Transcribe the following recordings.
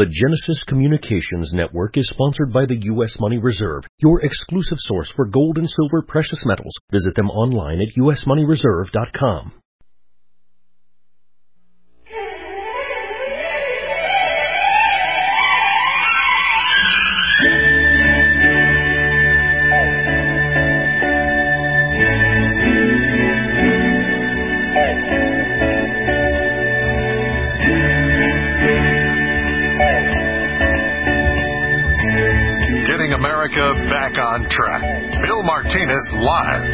The Genesis Communications Network is sponsored by the U.S. Money Reserve, your exclusive source for gold and silver precious metals. Visit them online at usmoneyreserve.com. America back on track. Bill Martinez live.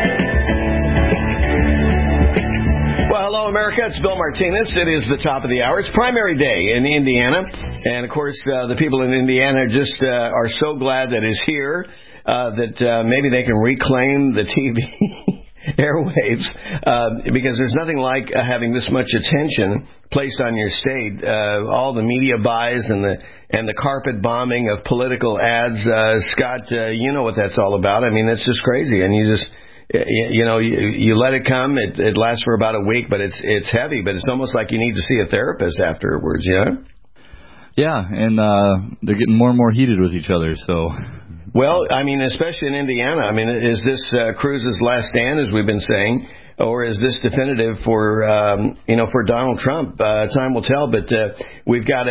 Well, hello, America. It's Bill Martinez. It is the top of the hour. It's primary day in Indiana. And, of course, the people in Indiana just are so glad that it's here, that maybe they can reclaim the TV airwaves, because there's nothing like having this much attention placed on your state. All the media buys and the carpet bombing of political ads. Scott, you know what that's all about. I mean, it's just crazy. And you just, you let it come. It lasts for about a week, but it's heavy. But it's almost like you need to see a therapist afterwards, yeah? Yeah, and they're getting more and more heated with each other, so... Well, I mean, especially in Indiana. I mean, is this Cruz's last stand, as we've been saying, or is this definitive for for Donald Trump? Time will tell. But we've got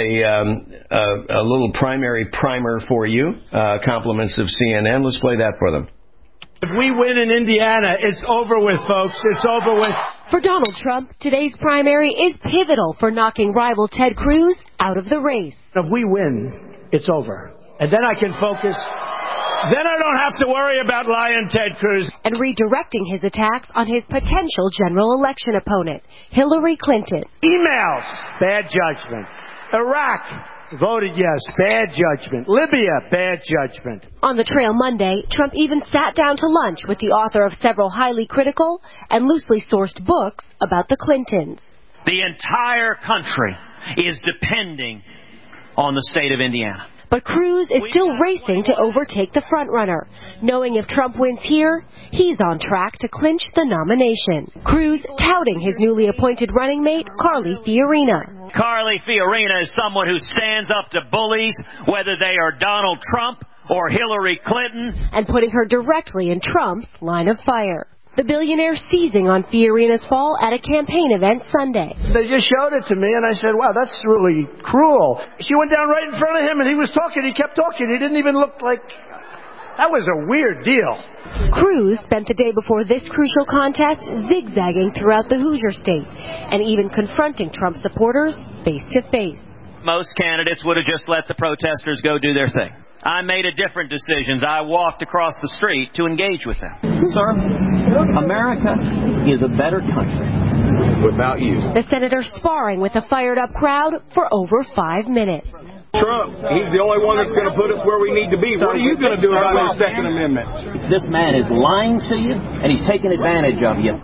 a little primary primer for you. Compliments of CNN. Let's play that for them. If we win in Indiana, it's over with, folks. It's over with. For Donald Trump, today's primary is pivotal for knocking rival Ted Cruz out of the race. If we win, it's over, and then I can focus. Then I don't have to worry about lying Ted Cruz. And redirecting his attacks on his potential general election opponent, Hillary Clinton. Emails, bad judgment. Iraq, voted yes, bad judgment. Libya, bad judgment. On the trail Monday, Trump even sat down to lunch with the author of several highly critical and loosely sourced books about the Clintons. The entire country is depending on the state of Indiana. But Cruz is still racing to overtake the frontrunner, knowing if Trump wins here, he's on track to clinch the nomination. Cruz touting his newly appointed running mate, Carly Fiorina. Carly Fiorina is someone who stands up to bullies, whether they are Donald Trump or Hillary Clinton. And putting her directly in Trump's line of fire. The billionaire seizing on Fiorina's fall at a campaign event Sunday. They just showed it to me, and I said, wow, that's really cruel. She went down right in front of him, and he was talking. He kept talking. He didn't even look like... That was a weird deal. Cruz spent the day before this crucial contest zigzagging throughout the Hoosier state and even confronting Trump supporters face-to-face. Most candidates would have just let the protesters go do their thing. I made a different decision. I walked across the street to engage with them. Sir, America is a better country without you. The senator sparring with a fired-up crowd for over 5 minutes. Trump, he's the only one that's going to put us where we need to be. What are you going to do about his Second Amendment? This man is lying to you, and he's taking advantage of you.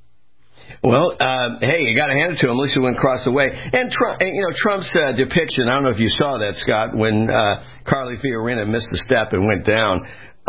Well, hey, you got to hand it to him. At least he went across the way. And Trump's depiction. I don't know if you saw that, Scott, when Carly Fiorina missed the step and went down.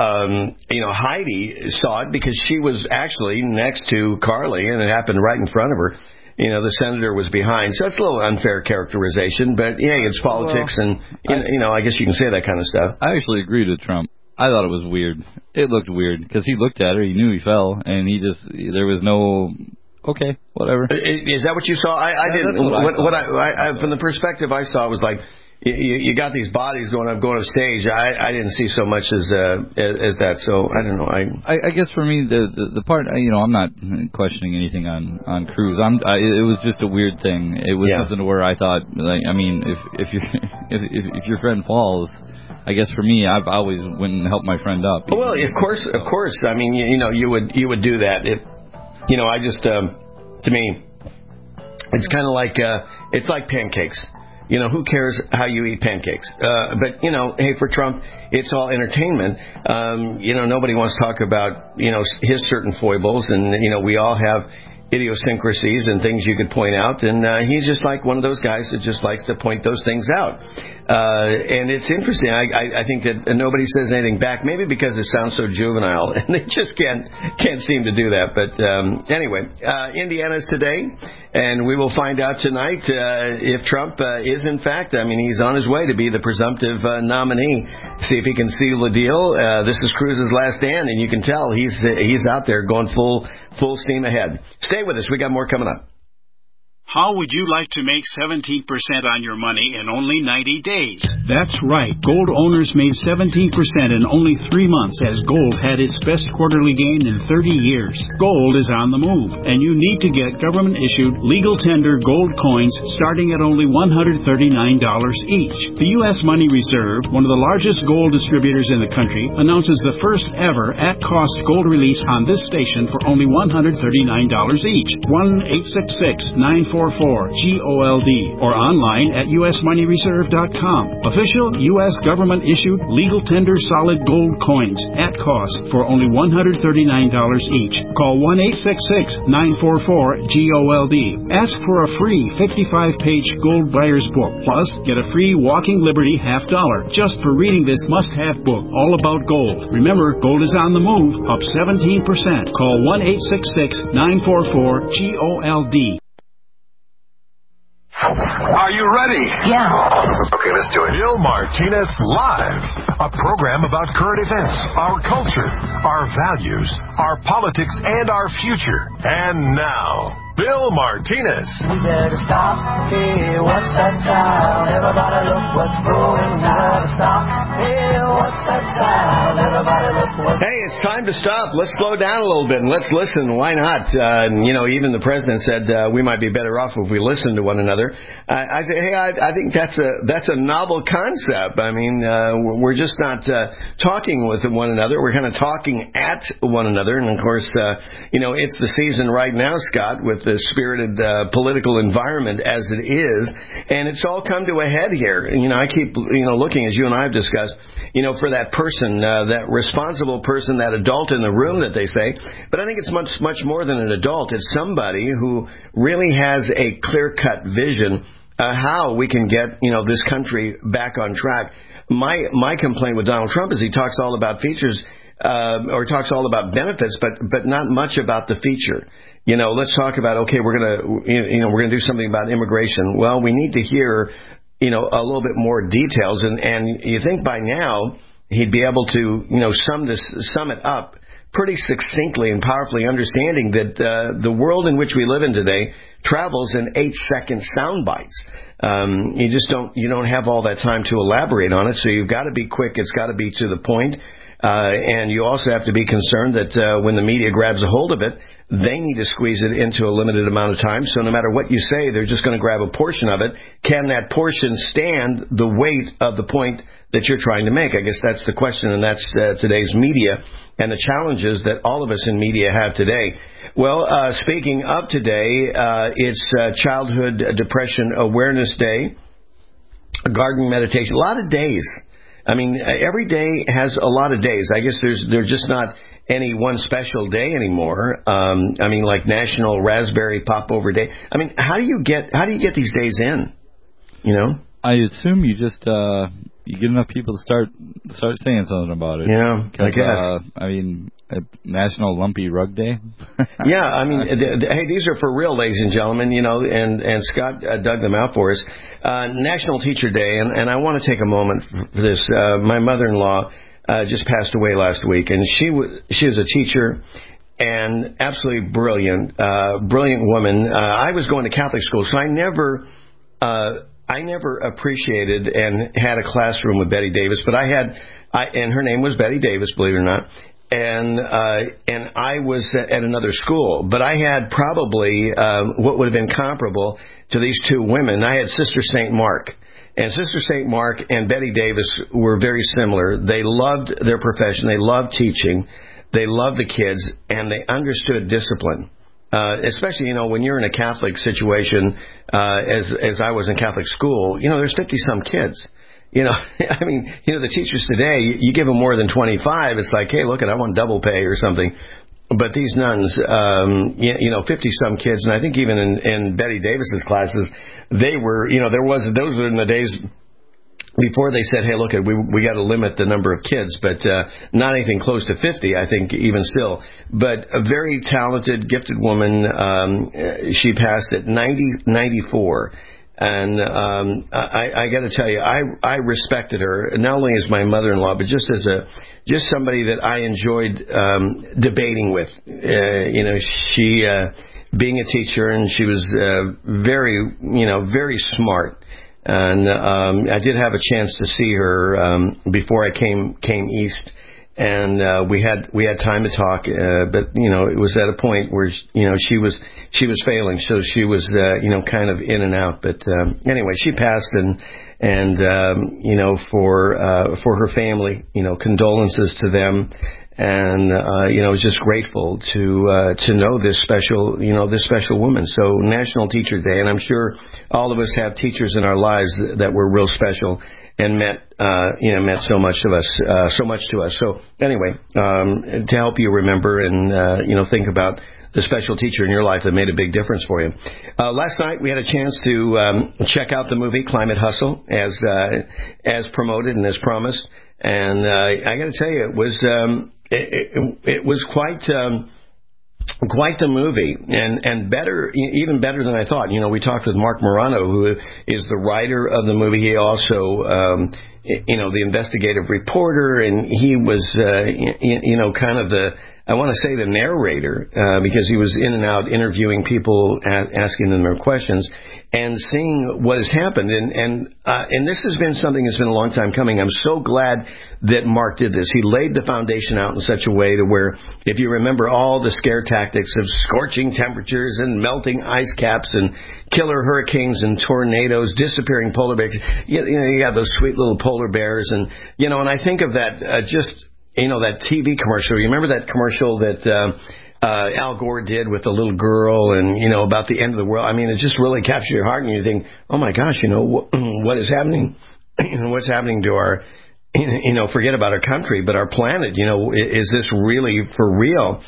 Heidi saw it because she was actually next to Carly, and it happened right in front of her. The senator was behind. So it's a little unfair characterization, but yeah, it's politics, and I guess you can say that kind of stuff. I actually agreed with Trump. I thought it was weird. It looked weird because he looked at her, he knew he fell, and there was no. Okay, whatever. Is that what you saw? I didn't. What I from the perspective I saw was like you got these bodies going up stage. I didn't see so much as that. So I don't know. I guess for me the part I'm not questioning anything on Cruz. It was just a weird thing. It was something where I thought if your friend falls. I guess for me, I've always went and helped my friend up. Well, of course. I mean, you would do that. I just, to me, it's kind of like, it's like pancakes. Who cares how you eat pancakes? But, hey, for Trump, it's all entertainment. Nobody wants to talk about, his certain foibles. And, we all have, idiosyncrasies and things you could point out, and he's just like one of those guys that just likes to point those things out. And it's interesting. I think that nobody says anything back, maybe because it sounds so juvenile, and they just can't seem to do that. But anyway, Indiana's today, and we will find out tonight if Trump is in fact, he's on his way to be the presumptive nominee. See if he can seal the deal. This is Cruz's last stand, and you can tell he's out there going full steam ahead. Stay with us. We got more coming up. How would you like to make 17% on your money in only 90 days? That's right. Gold owners made 17% in only 3 months as gold had its best quarterly gain in 30 years. Gold is on the move, and you need to get government-issued legal tender gold coins starting at only $139 each. The U.S. Money Reserve, one of the largest gold distributors in the country, announces the first ever at-cost gold release on this station for only $139 each. 1-866-944-GOLD or online at usmoneyreserve.com. Official U.S. government-issued legal tender solid gold coins at cost for only $139 each. Call 1-866-944-GOLD. Ask for a free 55-page gold buyer's book. Plus, get a free Walking Liberty $50 just for reading this must-have book all about gold. Remember, gold is on the move, up 17%. Call 1-866-944-GOLD. Are you ready? Yeah. Okay, let's do it. Bill Martinez Live, a program about current events, our culture, our values, our politics, and our future. And now, Bill Martinez. We better stop. Hey, what's that style? Everybody look what's growing. We better stop. Hey, what's that style? Everybody look what's... Hey, it's time to stop. Let's slow down a little bit and let's listen. Why not? Even the president said we might be better off if we listen to one another. I say, hey, I think that's a novel concept. We're just not talking with one another. We're kind of talking at one another. And, of course, it's the season right now, Scott, with the spirited political environment as it is. And it's all come to a head here. I keep, looking, as you and I have discussed, for that person, that responsible person, that adult in the room that they say. But I think it's much, much more than an adult. It's somebody who really has a clear-cut vision how we can get, this country back on track. My complaint with Donald Trump is he talks all about features, or talks all about benefits, but not much about the feature. Let's talk about, okay, we're gonna do something about immigration. Well, we need to hear, a little bit more details, and you think by now he'd be able to, sum it up pretty succinctly and powerfully, understanding that the world in which we live in today travels in 8-second sound bites. You don't have all that time to elaborate on it, so you've got to be quick. It's got to be to the point. And you also have to be concerned that when the media grabs a hold of it, they need to squeeze it into a limited amount of time. So no matter what you say, they're just going to grab a portion of it. Can that portion stand the weight of the point that you're trying to make? I guess that's the question, and that's today's media and the challenges that all of us in media have today. Well, speaking of today, it's Childhood Depression Awareness Day, a garden meditation, a lot of days. Every day has a lot of days. I guess there's just not any one special day anymore. Like National Raspberry Popover Day. How do you get these days in? I assume you just you get enough people to start saying something about it. Yeah, I guess. National Lumpy Rug Day. Yeah, hey, these are for real, ladies and gentlemen. And Scott dug them out for us. National Teacher Day, and I want to take a moment for this. My mother-in-law just passed away last week, and she was a teacher and absolutely brilliant woman. I was going to Catholic school, so I never appreciated and had a classroom with Betty Davis, but and her name was Betty Davis, believe it or not. And I was at another school, but I had probably what would have been comparable to these two women. I had Sister St. Mark, and Sister St. Mark and Betty Davis were very similar. They loved their profession, they loved teaching, they loved the kids, and they understood discipline. Especially, when you're in a Catholic situation, as I was in Catholic school, there's 50-some kids. The teachers today, you give them more than 25, it's like, hey, look, I want double pay or something. But these nuns, 50-some kids, and I think even in Betty Davis's classes, they were, those were in the days before they said, hey, look, we got to limit the number of kids, but not anything close to 50, I think, even still. But a very talented, gifted woman. She passed at 94. And I got to tell you, I respected her not only as my mother-in-law, but just as just somebody that I enjoyed debating with. She being a teacher, and she was very smart. And I did have a chance to see her before I came east. And we had time to talk, but it was at a point where she was failing, so she was kind of in and out. But anyway, she passed, and for her family, condolences to them, and I was just grateful to know this special woman. So National Teacher Day, and I'm sure all of us have teachers in our lives that were real special and meant so much to us. So anyway, to help you remember and think about the special teacher in your life that made a big difference for you. Last night we had a chance to check out the movie Climate Hustle as promoted and as promised, and I got to tell you, it was quite the movie, and better, even better than I thought. We talked with Mark Morano, who is the writer of the movie. He also, the investigative reporter, and he was, kind of I want to say the narrator, because he was in and out interviewing people, asking them their questions, and seeing what has happened. And this has been something that's been a long time coming. I'm so glad that Mark did this. He laid the foundation out in such a way to where, if you remember all the scare tactics of scorching temperatures and melting ice caps and killer hurricanes and tornadoes, disappearing polar bears, you got those sweet little polar bears, and I think of that that TV commercial. You remember that commercial that Al Gore did with the little girl, and about the end of the world? I mean, it just really captures your heart, and you think, oh my gosh, what is happening? What's happening to our, forget about our country, but our planet? Is this really for real?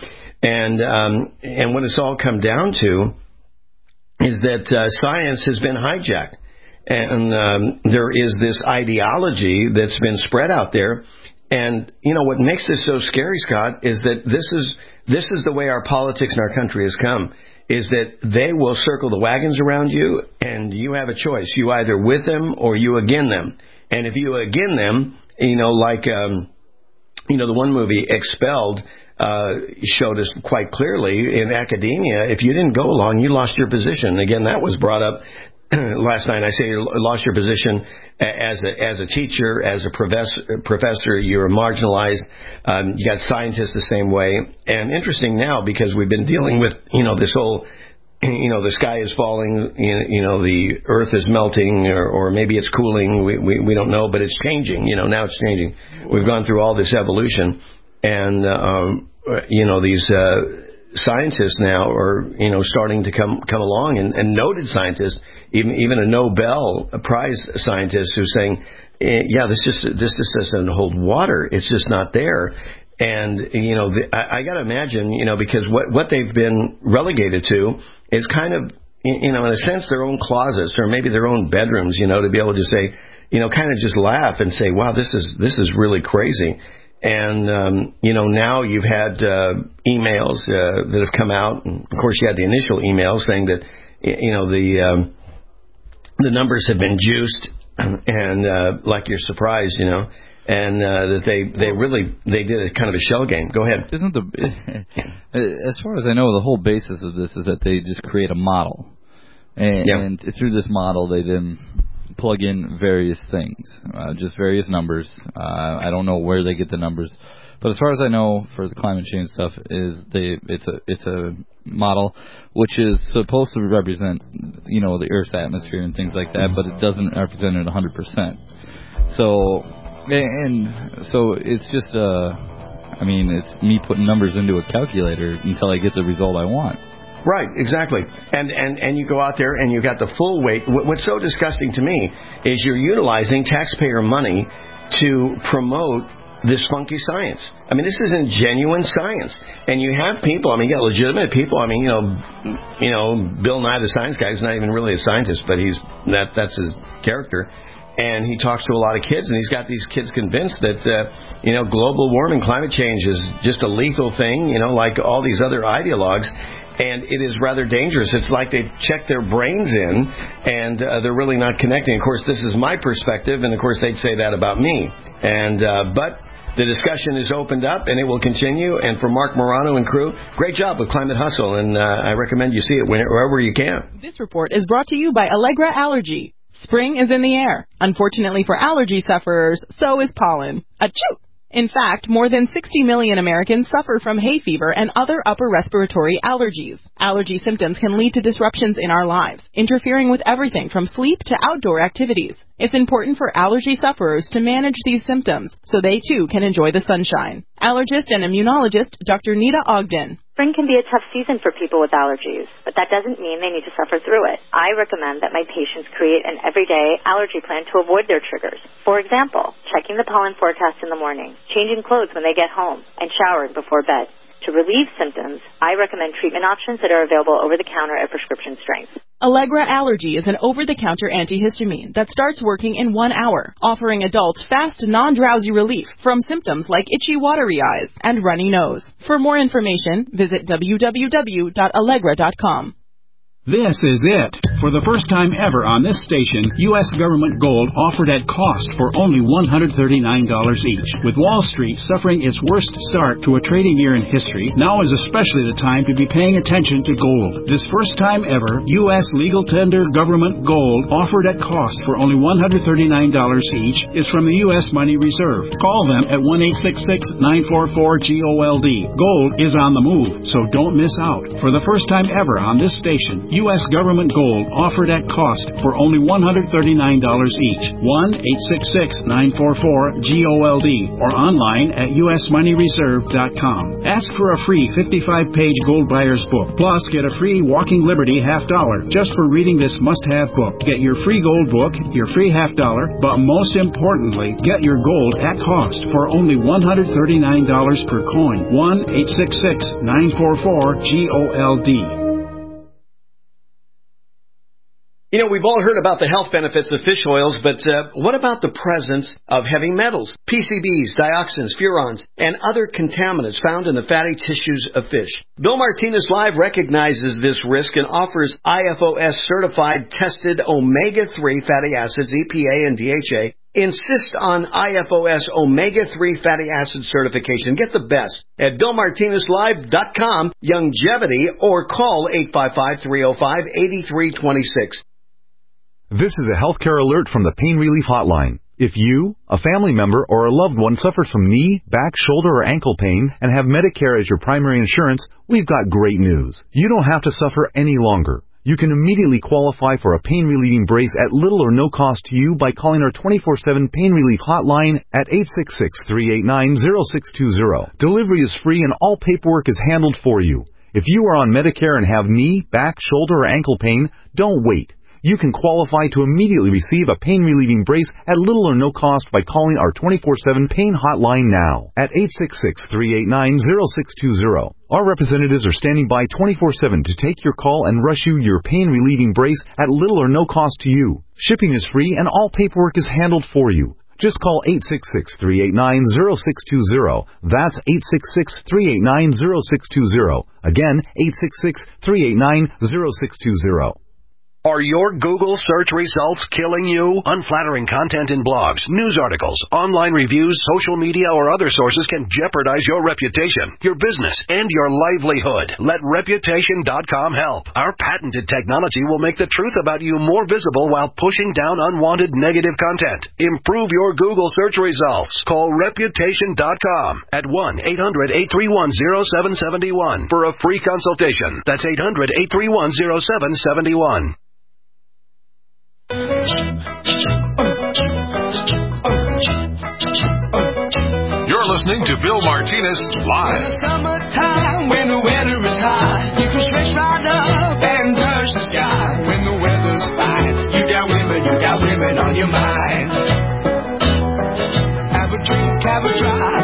And what it's all come down to is that science has been hijacked, and there is this ideology that's been spread out there. And what makes this so scary, Scott, is that this is the way our politics in our country has come, is that they will circle the wagons around you, and you have a choice. You either with them or you again them. And if you again them, the one movie, Expelled, showed us quite clearly in academia, if you didn't go along, you lost your position. Again, that was brought up last night. I say you lost your position as a teacher, as a professor. You're marginalized. You got scientists the same way. And interesting now, because we've been dealing with this whole the sky is falling, the earth is melting, or maybe it's cooling. We don't know, but it's changing. Now it's changing. We've gone through all this evolution, and these scientists now are starting to come along, and noted scientists, even a Nobel Prize scientist, who's saying, this just doesn't hold water. It's just not there. And I got to imagine, because what they've been relegated to is kind of, in a sense, their own closets, or maybe their own bedrooms, to be able to say, kind of just laugh and say, wow, this is really crazy. And, now you've had emails that have come out. And of course, you had the initial email saying that, the numbers have been juiced, and like you're surprised, and that they did a kind of a shell game. Go ahead. Isn't as far as I know, the whole basis of this is that they just create a model, and through this model, they then plug in various things, just various numbers. I don't know where they get the numbers, but as far as I know, for the climate change stuff, it's a model which is supposed to represent, the Earth's atmosphere and things like that, but it doesn't represent it 100%. So it's just it's me putting numbers into a calculator until I get the result I want. Right, exactly. And you go out there and you got the full weight. What's so disgusting to me is you're utilizing taxpayer money to promote this funky science. I mean, this isn't genuine science. And you have people, I mean, you got legitimate people. I mean, you know, Bill Nye the Science Guy is not even really a scientist, but that's his character. And he talks to a lot of kids, and he's got these kids convinced that, global warming, climate change is just a lethal thing, like all these other ideologues. And it is rather dangerous. It's like they've checked their brains in, and they're really not connecting. Of course, this is my perspective, and of course, they'd say that about me. And but the discussion is opened up, and it will continue. And for Mark Morano and crew, great job with Climate Hustle, and I recommend you see it wherever you can. This report is brought to you by Allegra Allergy. Spring is in the air. Unfortunately for allergy sufferers, so is pollen. Achoo! In fact, more than 60 million Americans suffer from hay fever and other upper respiratory allergies. Allergy symptoms can lead to disruptions in our lives, interfering with everything from sleep to outdoor activities. It's important for allergy sufferers to manage these symptoms so they too can enjoy the sunshine. Allergist and immunologist Dr. Nita Ogden. Spring can be a tough season for people with allergies, but that doesn't mean they need to suffer through it. I recommend that my patients create an everyday allergy plan to avoid their triggers. For example, checking the pollen forecast in the morning, changing clothes when they get home, and showering before bed. To relieve symptoms, I recommend treatment options that are available over-the-counter at prescription strength. Allegra Allergy is an over-the-counter antihistamine that starts working in 1 hour, offering adults fast, non-drowsy relief from symptoms like itchy, watery eyes and runny nose. For more information, visit www.allegra.com. This is it. For the first time ever on this station, U.S. government gold offered at cost for only $139 each. With Wall Street suffering its worst start to a trading year in history, now is especially the time to be paying attention to gold. This first time ever, U.S. legal tender government gold offered at cost for only $139 each is from the U.S. Money Reserve. Call them at 1-866-944-GOLD. Gold is on the move, so don't miss out. For the first time ever on this station, U.S. government gold offered at cost for only $139 each. 1-866-944-GOLD or online at usmoneyreserve.com. Ask for a free 55-page Gold Buyer's Book. Plus, get a free Walking Liberty $50 just for reading this must-have book. Get your free gold book, your free $50, but most importantly, get your gold at cost for only $139 per coin. 1-866-944-GOLD. We've all heard about the health benefits of fish oils, but what about the presence of heavy metals, PCBs, dioxins, furans, and other contaminants found in the fatty tissues of fish? Bill Martinez Live recognizes this risk and offers IFOS-certified tested omega-3 fatty acids, EPA and DHA. Insist on IFOS omega-3 fatty acid certification. Get the best at BillMartinezLive.com, Longevity, or call 855-305-8326. This is a healthcare alert from the Pain Relief Hotline. If you, a family member, or a loved one suffers from knee, back, shoulder, or ankle pain and have Medicare as your primary insurance, we've got great news. You don't have to suffer any longer. You can immediately qualify for a pain-relieving brace at little or no cost to you by calling our 24/7 Pain Relief Hotline at 866-389-0620. Delivery is free and all paperwork is handled for you. If you are on Medicare and have knee, back, shoulder, or ankle pain, don't wait. You can qualify to immediately receive a pain-relieving brace at little or no cost by calling our 24/7 Pain Hotline now at 866-389-0620. Our representatives are standing by 24/7 to take your call and rush you your pain-relieving brace at little or no cost to you. Shipping is free and all paperwork is handled for you. Just call 866-389-0620. That's 866-389-0620. Again, 866-389-0620. Are your Google search results killing you? Unflattering content in blogs, news articles, online reviews, social media, or other sources can jeopardize your reputation, your business, and your livelihood. Let Reputation.com help. Our patented technology will make the truth about you more visible while pushing down unwanted negative content. Improve your Google search results. Call Reputation.com at 1-800-831-0771 for a free consultation. That's 800-831-0771. You're listening to Bill Martinez Live. In the summertime, when the weather is high, you can stretch right up and touch the sky. When the weather's fine, you got women on your mind. Have a drink, have a drive.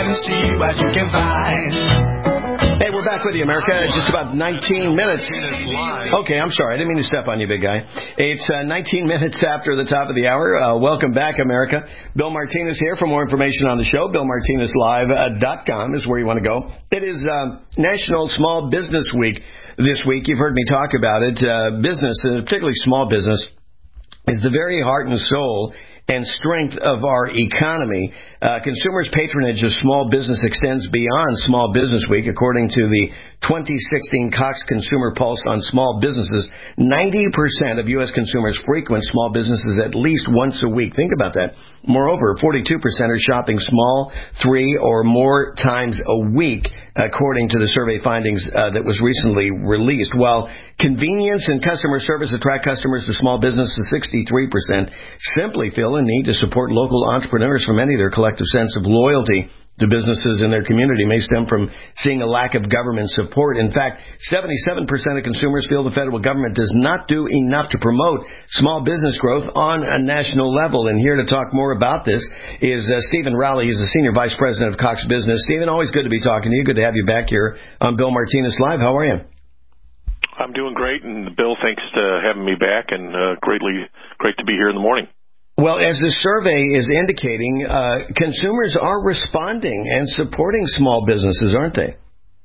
and see what you can find. Hey, we're back with you, America. Just about 19 minutes. Okay, I'm sorry. I didn't mean to step on you, big guy. It's 19 minutes after the top of the hour. Welcome back, America. Bill Martinez here. For more information on the show, BillMartinezLive.com is where you want to go. It is National Small Business Week this week. You've heard me talk about it. Business, particularly small business, is the very heart and soul and strength of our economy. Consumers' patronage of small business extends beyond Small Business Week. According to the 2016 Cox Consumer Pulse on small businesses, 90% of U.S. consumers frequent small businesses at least once a week. Think about that. Moreover, 42% are shopping small 3 or more times a week, according to the survey findings that was recently released. While convenience and customer service attract customers to small businesses, 63% simply feel a need to support local entrepreneurs. For many, their collective sense of loyalty to businesses in their community may stem from seeing a lack of government support. In fact, 77% of consumers feel the federal government does not do enough to promote small business growth on a national level. And here to talk more about this is Stephen Rowley. He's the Senior Vice President of Cox Business. Stephen, always good to be talking to you. Good to have you back here on Bill Martinez Live. How are you? I'm doing great, and Bill, thanks to having me back, and great to be here in the morning. Well, as the survey is indicating, consumers are responding and supporting small businesses, aren't they?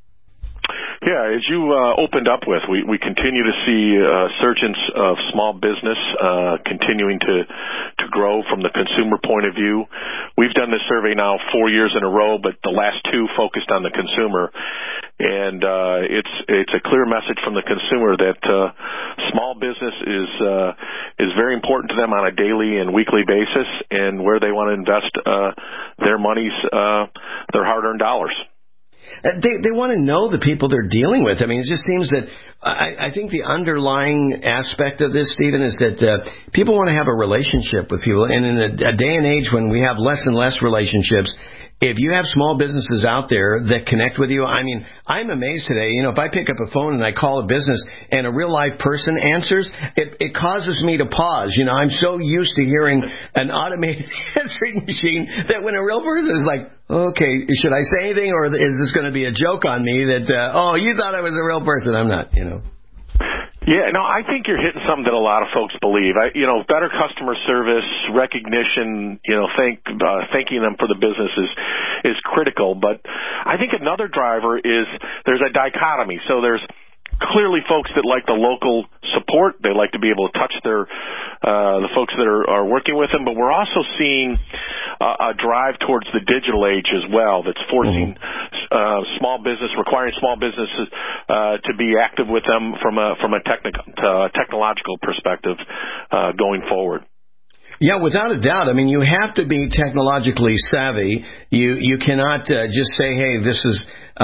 Yeah, as you opened up with, we continue to see a surgence of small business continuing to grow from the consumer point of view. We've done this survey now 4 years in a row, but the last 2 focused on the consumer. And it's a clear message from the consumer that small business is very important to them on a daily and weekly basis, and where they want to invest their monies, their hard-earned dollars. They want to know the people they're dealing with. I mean, it just seems that I think the underlying aspect of this, Stephen, is that people want to have a relationship with people. And in a day and age when we have less and less relationships, if you have small businesses out there that connect with you, I mean, I'm amazed today. You know, if I pick up a phone and I call a business and a real life person answers, it causes me to pause. You know, I'm so used to hearing an automated answering machine that when a real person is like, okay, should I say anything, or is this going to be a joke on me that, oh, you thought I was a real person? I'm not, you know. Yeah, no, I think you're hitting something that a lot of folks believe. Better customer service, recognition, thanking them for the business is critical. But I think another driver is there's a dichotomy. So there's clearly folks that like the local support. They like to be able to touch the folks that are working with them. But we're also seeing a drive towards the digital age as well that's forcing requiring small businesses to be active with them from a technological perspective going forward. Yeah, without a doubt. I mean, you have to be technologically savvy. You cannot just say, "Hey, this is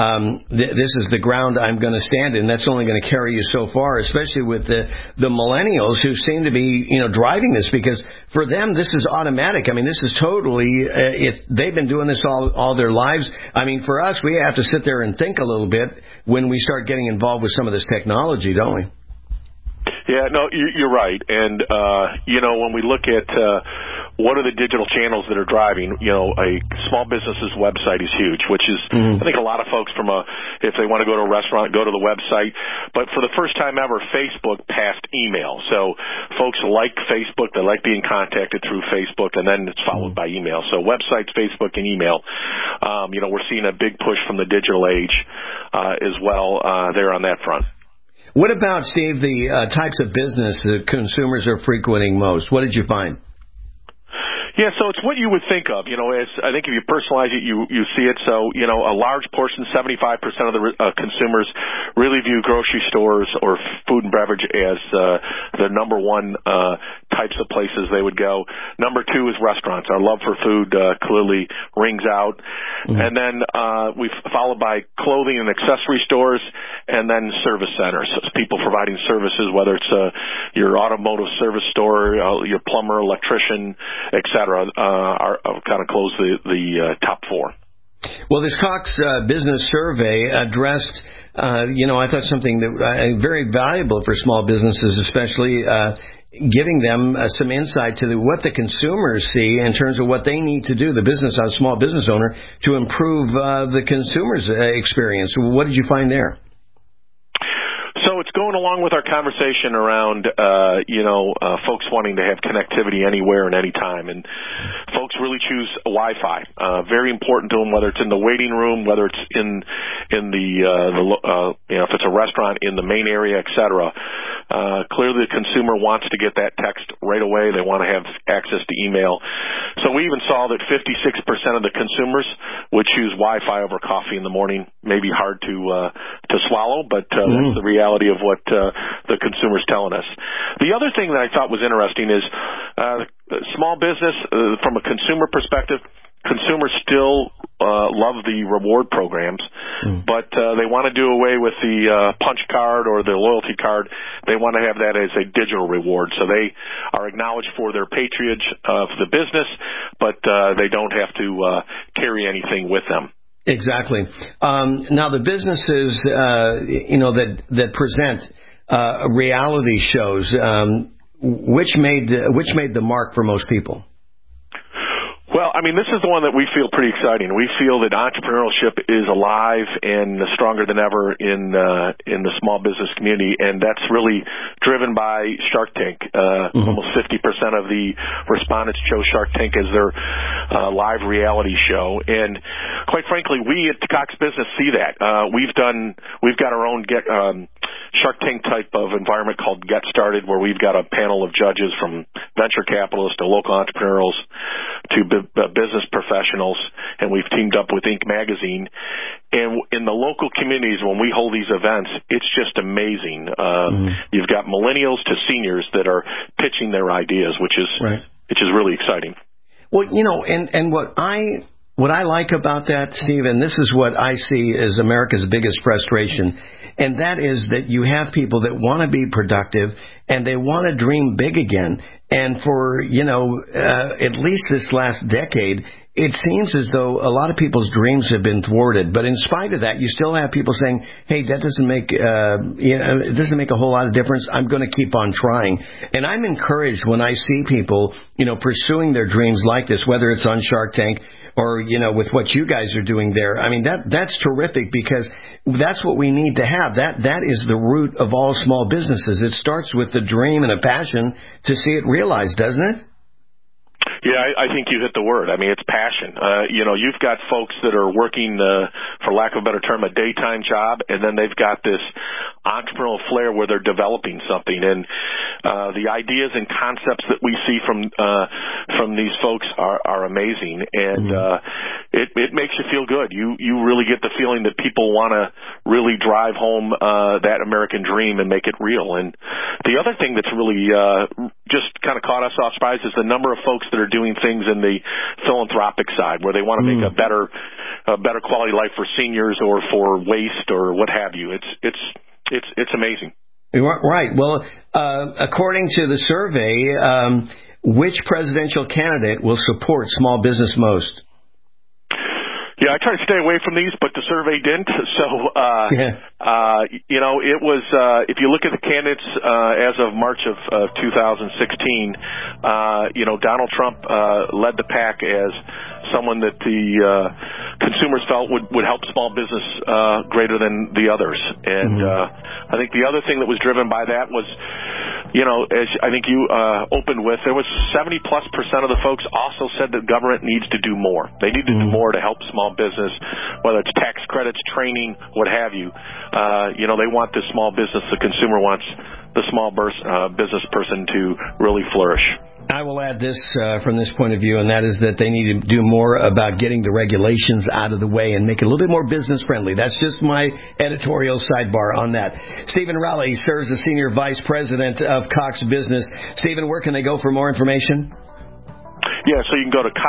the ground I'm going to stand in." That's only going to carry you so far, especially with the millennials who seem to be, driving this, because for them this is automatic. I mean, this is totally. They've been doing this all their lives. I mean, for us, we have to sit there and think a little bit when we start getting involved with some of this technology, don't we? Yeah, no, you're right. And, when we look at what are the digital channels that are driving, a small business's website is huge, which is, I think a lot of folks if they want to go to a restaurant, go to the website. But for the first time ever, Facebook passed email. So folks like Facebook. They like being contacted through Facebook, and then it's followed by email. So websites, Facebook, and email. We're seeing a big push from the digital age as well there on that front. What about, Steve, the types of business that consumers are frequenting most? What did you find? Yeah, so it's what you would think of. As I think if you personalize it, you see it. So, a large portion, 75% of the consumers really view grocery stores or food and beverage as the number one types of places they would go. Number 2 is restaurants. Our love for food clearly rings out. And then we've followed by clothing and accessory stores, and then service centers. So it's people providing services, whether it's your automotive service store, your plumber, electrician, etc. Are kind of close the top 4. Well, this Cox business survey addressed, I thought something that very valuable for small businesses, especially giving them some insight to what the consumers see in terms of what they need to do, the small business owner, to improve the consumer's experience. What did you find there? So it's going along with our conversation around, folks wanting to have connectivity anywhere and anytime. And folks really choose Wi-Fi. Very important to them, whether it's in the waiting room, whether it's in the if it's a restaurant in the main area, et cetera. Clearly the consumer wants to get that text right away. They want to have access to email. So we even saw that 56% of the consumers would choose Wi-Fi over coffee in the morning. Maybe hard to swallow, but that's the reality of what the consumer's telling us. The other thing that I thought was interesting is small business, from a consumer perspective, consumers still love the reward programs, but they want to do away with the punch card or the loyalty card. They want to have that as a digital reward. So they are acknowledged for their patronage of the business, but they don't have to carry anything with them. Exactly. Now, the businesses, that present reality shows, which made the mark for most people? Well, I mean, this is the one that we feel pretty exciting. We feel that entrepreneurship is alive and stronger than ever in the small business community, and that's really driven by Shark Tank. Almost 50% of the respondents chose Shark Tank as their live reality show, and quite frankly, we at Cox Business see that. We've got our own Shark Tank type of environment called Get Started, where we've got a panel of judges from venture capitalists to local entrepreneurs to business professionals, and we've teamed up with Inc. magazine. And in the local communities, when we hold these events, it's just amazing. You've got millennials to seniors that are pitching their ideas, which is really exciting. Well, and what I like about that, Steve, and this is what I see as America's biggest frustration, and that is that you have people that want to be productive and they want to dream big again. And for, at least this last decade, it seems as though a lot of people's dreams have been thwarted. But in spite of that, you still have people saying, hey, that doesn't make, it doesn't make a whole lot of difference. I'm going to keep on trying. And I'm encouraged when I see people, pursuing their dreams like this, whether it's on Shark Tank or, with what you guys are doing there. I mean, that's terrific, because that's what we need to have. That is the root of all small businesses. It starts with a dream and a passion to see it realized, doesn't it? Yeah, I think you hit the word. I mean, it's passion. You've got folks that are working, for lack of a better term, a daytime job, and then they've got this entrepreneurial flair where they're developing something. And the ideas and concepts that we see from these folks are amazing, and it makes you feel good. You really get the feeling that people want to really drive home that American dream and make it real. And the other thing that's really just kind of caught us off surprise is the number of folks that are doing things in the philanthropic side, where they want to make a better quality life for seniors or for waste or what have you. It's amazing. Right. Well, according to the survey, which presidential candidate will support small business most? Yeah, I try to stay away from these, but the survey didn't. So, it was, if you look at the candidates as of March of 2016, Donald Trump led the pack as someone that the consumers felt would help small business greater than the others. And I think the other thing that was driven by that was, as I think you opened with, there was 70+% of the folks also said that government needs to do more. They need to do more to help small business, whether it's tax credits, training, what have you. They want the small business, the consumer wants the small business person to really flourish. I will add this from this point of view, and that is that they need to do more about getting the regulations out of the way and make it a little bit more business friendly. That's just my editorial sidebar on that. Stephen Rowley serves as Senior Vice President of Cox Business. Stephen, where can they go for more information? Yeah, so you can go to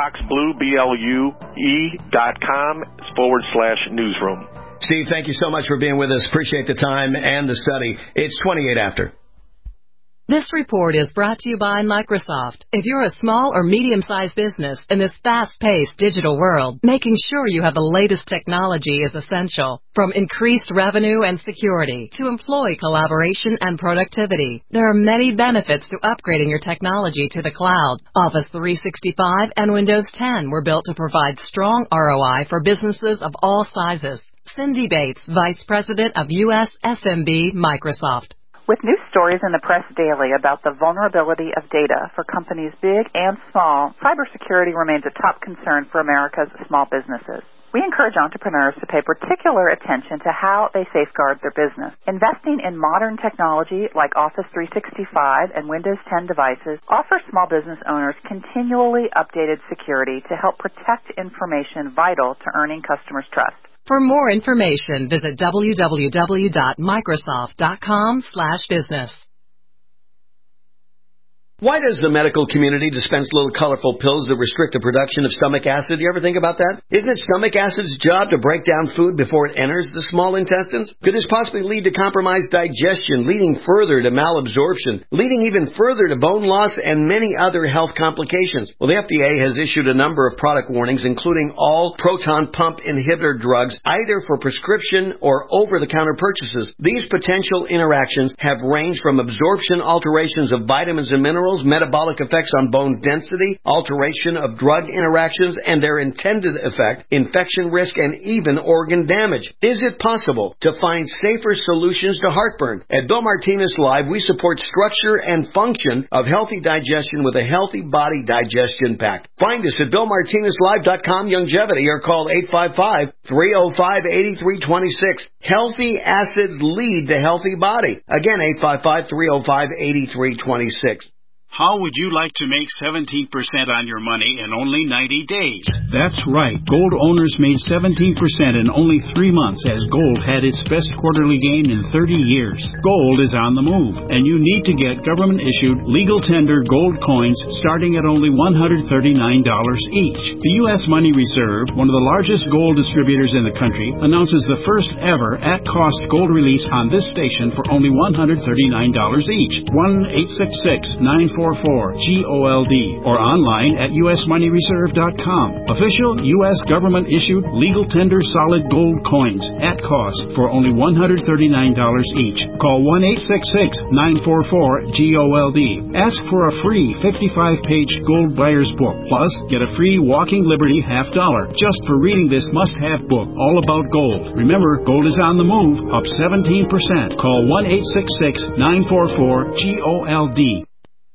coxblue.com/newsroom. Steve, thank you so much for being with us. Appreciate the time and the study. It's 28 after. This report is brought to you by Microsoft. If you're a small or medium-sized business in this fast-paced digital world, making sure you have the latest technology is essential. From increased revenue and security to employee collaboration and productivity, there are many benefits to upgrading your technology to the cloud. Office 365 and Windows 10 were built to provide strong ROI for businesses of all sizes. Cindy Bates, Vice President of U.S. SMB, Microsoft. With news stories in the press daily about the vulnerability of data for companies big and small, cybersecurity remains a top concern for America's small businesses. We encourage entrepreneurs to pay particular attention to how they safeguard their business. Investing in modern technology like Office 365 and Windows 10 devices offers small business owners continually updated security to help protect information vital to earning customers' trust. For more information, visit www.microsoft.com/business. Why does the medical community dispense little colorful pills that restrict the production of stomach acid? You ever think about that? Isn't it stomach acid's job to break down food before it enters the small intestines? Could this possibly lead to compromised digestion, leading further to malabsorption, leading even further to bone loss and many other health complications? Well, the FDA has issued a number of product warnings, including all proton pump inhibitor drugs, either for prescription or over-the-counter purchases. These potential interactions have ranged from absorption alterations of vitamins and minerals, metabolic effects on bone density, alteration of drug interactions, and their intended effect, infection risk, and even organ damage. Is it possible to find safer solutions to heartburn? At Bill Martinez Live, we support structure and function of healthy digestion with a Healthy Body Digestion Pack. Find us at BillMartinezLive.com, Longevity, or call 855-305-8326. Healthy acids lead to healthy body. Again, 855-305-8326. How would you like to make 17% on your money in only 90 days? That's right. Gold owners made 17% in only 3 months as gold had its best quarterly gain in 30 years. Gold is on the move, and you need to get government-issued, legal tender gold coins starting at only $139 each. The U.S. Money Reserve, one of the largest gold distributors in the country, announces the first ever at-cost gold release on this station for only $139 each. 1-866-944-GOLD or online at usmoneyreserve.com. Official U.S. government-issued legal tender solid gold coins at cost for only $139 each. Call 1-866-944-GOLD. Ask for a free 55-page gold buyer's book. Plus, get a free Walking Liberty $50 just for reading this must-have book all about gold. Remember, gold is on the move, up 17%. Call 1-866-944-GOLD.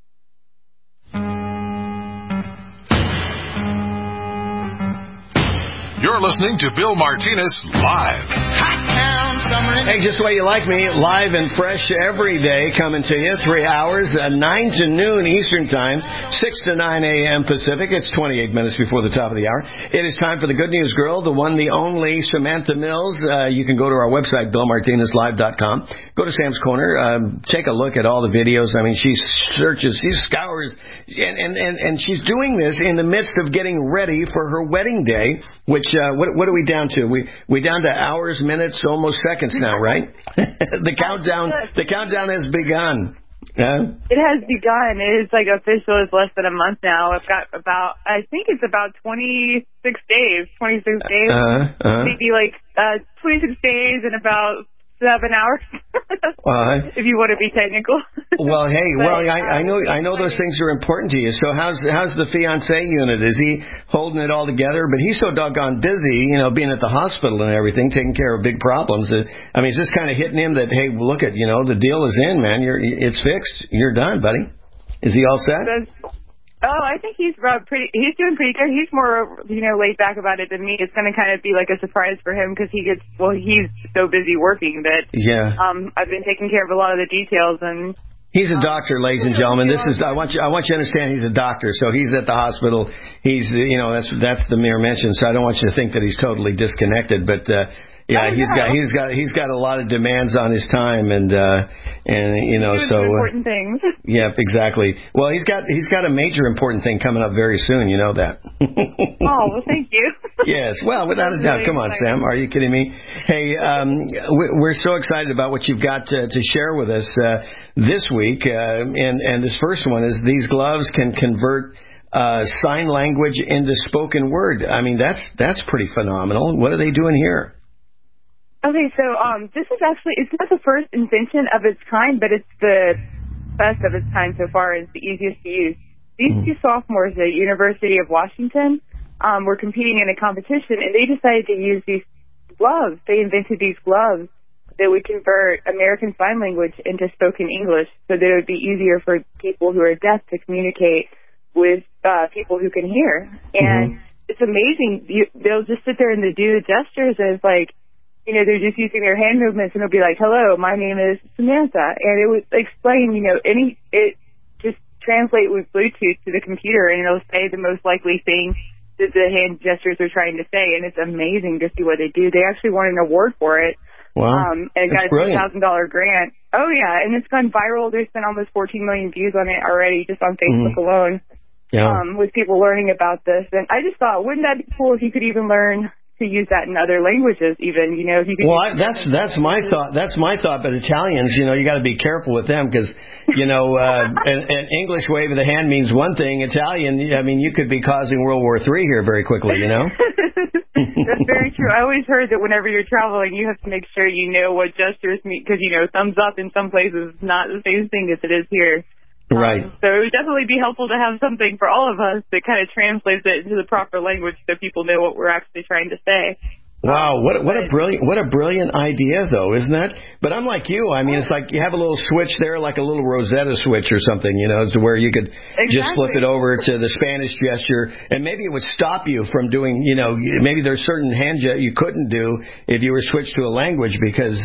You're listening to Bill Martinez Live. Hey, just the way you like me, live and fresh every day, coming to you 3 hours, 9 to noon Eastern Time, 6 to 9 a.m. Pacific. It's 28 minutes before the top of the hour. It is time for the Good News Girl, the one, the only Samantha Mills. You can go to our website, BillMartinezLive.com. Go to Sam's Corner. Take a look at all the videos. I mean, she searches, she scours, and she's doing this in the midst of getting ready for her wedding day, which, what are we down to? We down to hours, minutes, almost seconds now, right? The countdown has begun. It has begun. It is like official. It's less than a month now. I've got I think it's about 26 days. 26 days. Maybe like 26 days and about 7 hours. If you want to be technical. Well, hey, I know those things are important to you. So how's the fiancé unit? Is he holding it all together? But he's so doggone busy, being at the hospital and everything, taking care of big problems. I mean, it's just kind of hitting him that, hey, look at, the deal is in, man. It's fixed. You're done, buddy. Is he all set? I think he's doing pretty good. He's more, laid back about it than me. It's going to kind of be like a surprise for him because he's so busy working that I've been taking care of a lot of the details. And he's a doctor, ladies and gentlemen. I want you to understand he's a doctor. So he's at the hospital. He's, that's the mere mention. So I don't want you to think that he's totally disconnected, but Yeah, he's got a lot of demands on his time, and you know, so important things. Yeah, exactly. Well, he's got a major important thing coming up very soon. You know that. Well, thank you. Yes, well, without a doubt. Come on, Sam. Are you kidding me? Hey, we're so excited about what you've got to share with us this week, and this first one is these gloves can convert sign language into spoken word. I mean, that's pretty phenomenal. What are they doing here? Okay, so this is actually, it's not the first invention of its kind, but it's the best of its kind so far. It's the easiest to use. These two sophomores at University of Washington were competing in a competition, and they decided to use these gloves. They invented these gloves that would convert American Sign Language into spoken English, so that it would be easier for people who are deaf to communicate with people who can hear. And it's amazing. They'll just sit there and they do the gestures as like, you know, they're just using their hand movements, and they'll be like, hello, my name is Samantha. And it would explain, you know, it just translate with Bluetooth to the computer, and it'll say the most likely thing that the hand gestures are trying to say. And it's amazing to see what they do. They actually won an award for it. Wow. And it got a $2,000 grant. Oh, yeah. And it's gone viral. There's been almost 14 million views on it already, just on Facebook alone. Yeah. With people learning about this. And I just thought, wouldn't that be cool if you could even learn to use that in other languages, even, you know? If you could that's my thought. That's my thought. But Italians, you know, you got to be careful with them because, you know, an English wave of the hand means one thing. Italian, I mean, you could be causing World War III here very quickly, you know? That's very true. I always heard that whenever you're traveling, you have to make sure you know what gestures mean, because, you know, thumbs up in some places is not the same thing as it is here. Right. So it would definitely be helpful to have something for all of us that kind of translates it into the proper language so people know what we're actually trying to say. Wow, what a brilliant idea, though, isn't that? But I'm like you. I mean, it's like you have a little switch there, like a little Rosetta switch or something, you know, to where you could just flip it over to the Spanish gesture, and maybe it would stop you from doing, you know, maybe there's certain hand gestures you couldn't do if you were switched to a language because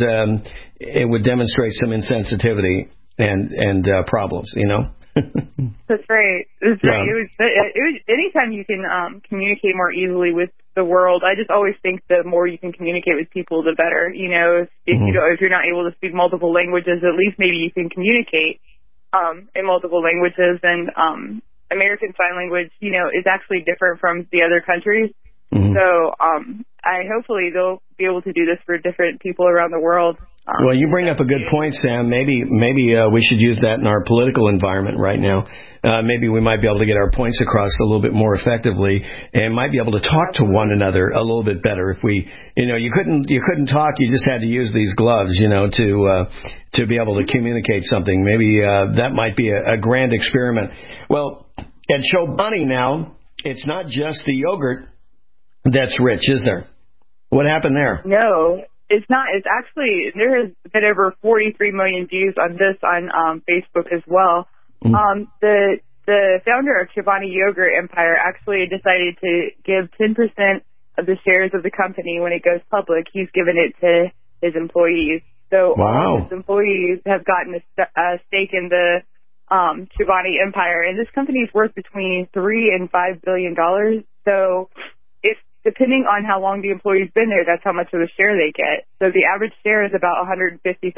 it would demonstrate some insensitivity and problems, you know. That's right. That's right. It was anytime you can communicate more easily with the world. I just always think the more you can communicate with people, the better. You know, if you're not able to speak multiple languages, at least maybe you can communicate in multiple languages. And American Sign Language, you know, is actually different from the other countries. So hopefully they'll be able to do this for different people around the world. Well, you bring up a good point, Sam. Maybe we should use that in our political environment right now. Maybe we might be able to get our points across a little bit more effectively, and might be able to talk to one another a little bit better. If we, you know, you couldn't talk, you just had to use these gloves, you know, to be able to communicate something. Maybe that might be a grand experiment. Well, at Chobani now, it's not just the yogurt that's rich, is there? What happened there? No. It's not. It's actually, there has been over 43 million views on this on Facebook as well. The founder of Chobani Yogurt Empire actually decided to give 10% of the shares of the company when it goes public. He's given it to his employees. So all of his employees have gotten a stake in the Chobani Empire, and this company is worth between $3 and $5 billion. So depending on how long the employee's been there, that's how much of a share they get. So the average share is about $150,000,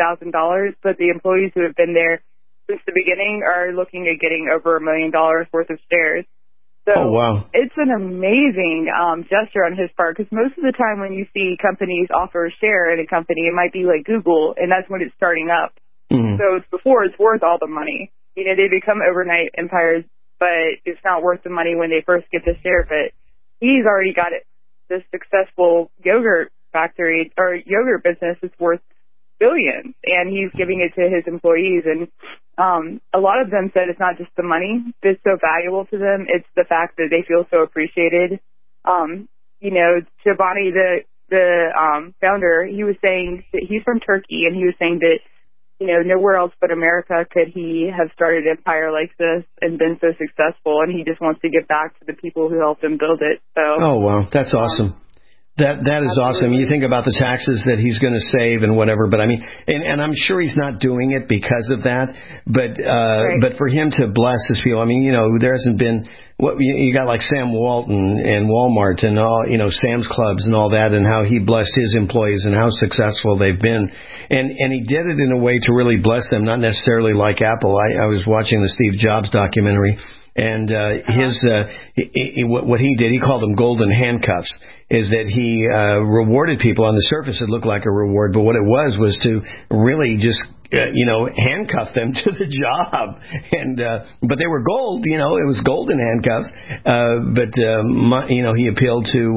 but the employees who have been there since the beginning are looking at getting over $1 million worth of shares. So it's an amazing gesture on his part, because most of the time when you see companies offer a share in a company, it might be like Google, and that's when it's starting up. So it's before it's worth all the money. You know, they become overnight empires, but it's not worth the money when they first get the share. But he's already got it. This successful yogurt factory or yogurt business is worth billions, and he's giving it to his employees. And a lot of them said it's not just the money that's so valuable to them, it's the fact that they feel so appreciated. You know, Chobani, the founder, he was saying that he's from Turkey, and he was saying that, you know, nowhere else but America could he have started an empire like this and been so successful, and he just wants to give back to the people who helped him build it. So. Oh, wow. That's awesome. That is awesome. You think about the taxes that he's going to save and whatever, but I mean, and I'm sure he's not doing it because of that, but for him to bless his people, I mean, you know, there hasn't been, what you got like Sam Walton and Walmart and all, you know, Sam's Clubs and all that, and how he blessed his employees and how successful they've been. And he did it in a way to really bless them, not necessarily like Apple. I was watching the Steve Jobs documentary, and what he did, he called them golden handcuffs, is that he rewarded people. On the surface it looked like a reward, but what it was to really just handcuff them to the job. And but they were gold, you know, it was golden handcuffs. He appealed to